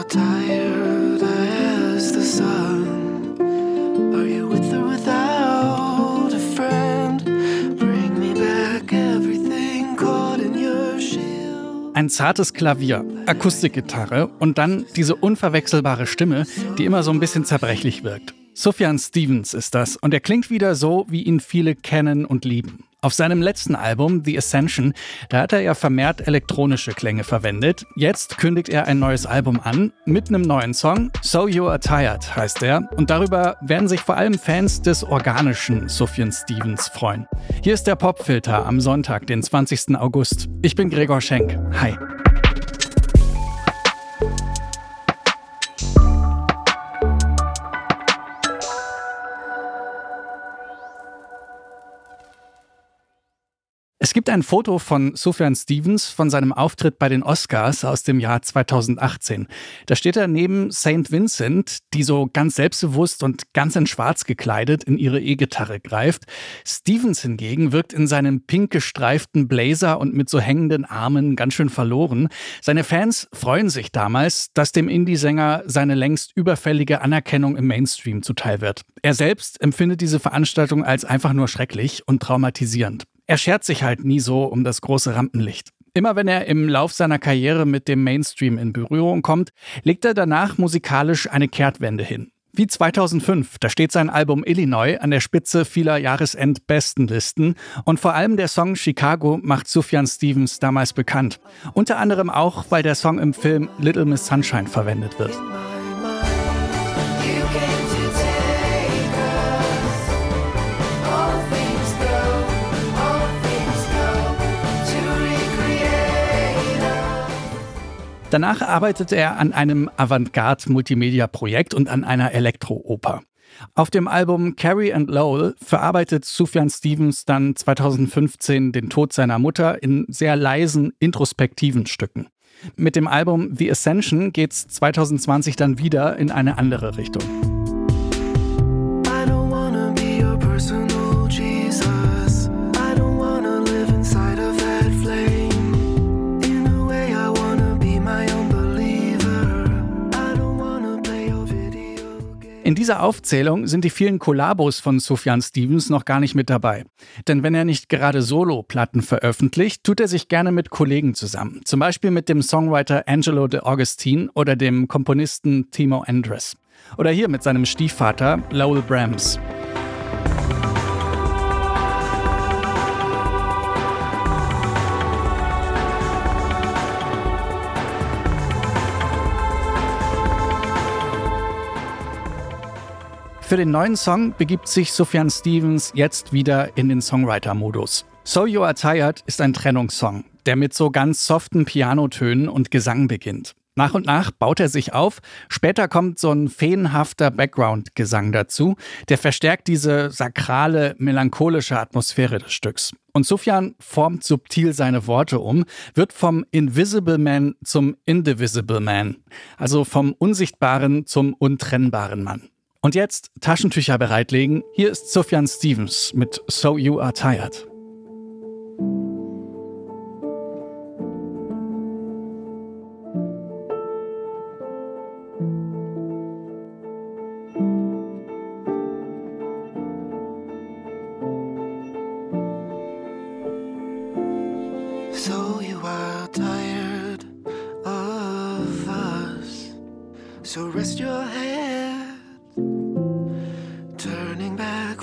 tired as the sun? Are you with or without a friend? Bring me back everything caught in your shield. Ein zartes Klavier, Akustikgitarre und dann diese unverwechselbare Stimme, die immer so ein bisschen zerbrechlich wirkt. Sufjan Stevens ist das und er klingt wieder so, wie ihn viele kennen und lieben. Auf seinem letzten Album, The Ascension, da hat er ja vermehrt elektronische Klänge verwendet. Jetzt kündigt er ein neues Album an, mit einem neuen Song. So You Are Tired heißt er. Und darüber werden sich vor allem Fans des organischen Sufjan Stevens freuen. Hier ist der Popfilter am Sonntag, den 20. August. Ich bin Gregor Schenk. Hi. Es gibt ein Foto von Sufjan Stevens von seinem Auftritt bei den Oscars aus dem Jahr 2018. Da steht er neben St. Vincent, die so ganz selbstbewusst und ganz in Schwarz gekleidet in ihre E-Gitarre greift. Stevens hingegen wirkt in seinem pink gestreiften Blazer und mit so hängenden Armen ganz schön verloren. Seine Fans freuen sich damals, dass dem Indie-Sänger seine längst überfällige Anerkennung im Mainstream zuteil wird. Er selbst empfindet diese Veranstaltung als einfach nur schrecklich und traumatisierend. Er schert sich halt nie so um das große Rampenlicht. Immer wenn er im Lauf seiner Karriere mit dem Mainstream in Berührung kommt, legt er danach musikalisch eine Kehrtwende hin. Wie 2005, da steht sein Album Illinois an der Spitze vieler Jahresend-Bestenlisten und vor allem der Song Chicago macht Sufjan Stevens damals bekannt. Unter anderem auch, weil der Song im Film Little Miss Sunshine verwendet wird. Danach arbeitete er an einem Avantgarde-Multimedia-Projekt und an einer Elektro-Oper. Auf dem Album Carrie and Lowell verarbeitet Sufjan Stevens dann 2015 den Tod seiner Mutter in sehr leisen, introspektiven Stücken. Mit dem Album The Ascension geht's 2020 dann wieder in eine andere Richtung. In dieser Aufzählung sind die vielen Kollabos von Sufjan Stevens noch gar nicht mit dabei. Denn wenn er nicht gerade Solo-Platten veröffentlicht, tut er sich gerne mit Kollegen zusammen. Zum Beispiel mit dem Songwriter Angelo De Augustine oder dem Komponisten Timo Endres. Oder hier mit seinem Stiefvater Lowell Brahms. Für den neuen Song begibt sich Sufjan Stevens jetzt wieder in den Songwriter-Modus. So You Are Tired ist ein Trennungssong, der mit so ganz soften Pianotönen und Gesang beginnt. Nach und nach baut er sich auf, später kommt so ein feenhafter Background-Gesang dazu, der verstärkt diese sakrale, melancholische Atmosphäre des Stücks. Und Sufjan formt subtil seine Worte um, wird vom Invisible Man zum Indivisible Man, also vom Unsichtbaren zum untrennbaren Mann. Und jetzt Taschentücher bereitlegen. Hier ist Sufjan Stevens mit So You Are Tired. So you are tired of us. So rest your head. Turning back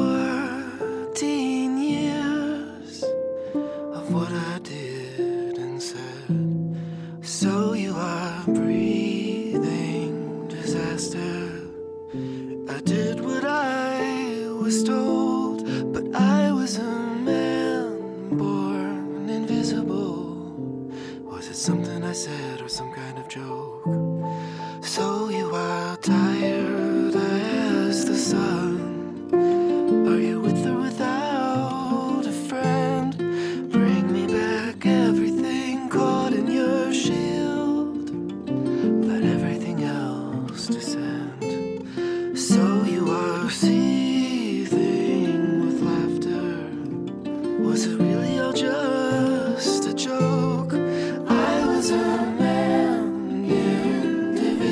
14 years of what I did and said. So you are breathing disaster. I did what I was told, but I was a man born invisible. Was it something I said or some kind of joke? So you are tired as the sun. Are you with or without a friend? Bring me back everything caught in your shield. Let everything else descend. So you are seething with laughter. Was it really all just a joke? I was a man, indivisible.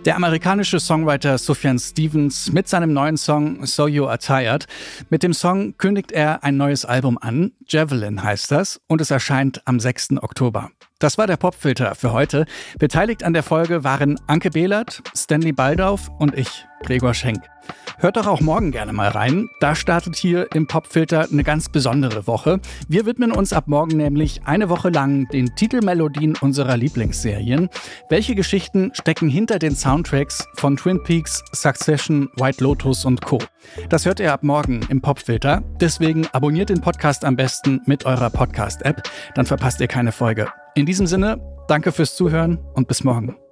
Der amerikanische Songwriter Sufjan Stevens mit seinem neuen Song So You Are Tired. Mit dem Song kündigt er ein neues Album an. Javelin heißt das und es erscheint am 6. Oktober. Das war der Popfilter für heute. Beteiligt an der Folge waren Anke Behlert, Stanley Baldauf und ich, Gregor Schenk. Hört doch auch morgen gerne mal rein. Da startet hier im Popfilter eine ganz besondere Woche. Wir widmen uns ab morgen nämlich eine Woche lang den Titelmelodien unserer Lieblingsserien. Welche Geschichten stecken hinter den Soundtracks von Twin Peaks, Succession, White Lotus und Co.? Das hört ihr ab morgen im Popfilter. Deswegen abonniert den Podcast am besten mit eurer Podcast-App. Dann verpasst ihr keine Folge. In diesem Sinne, danke fürs Zuhören und bis morgen.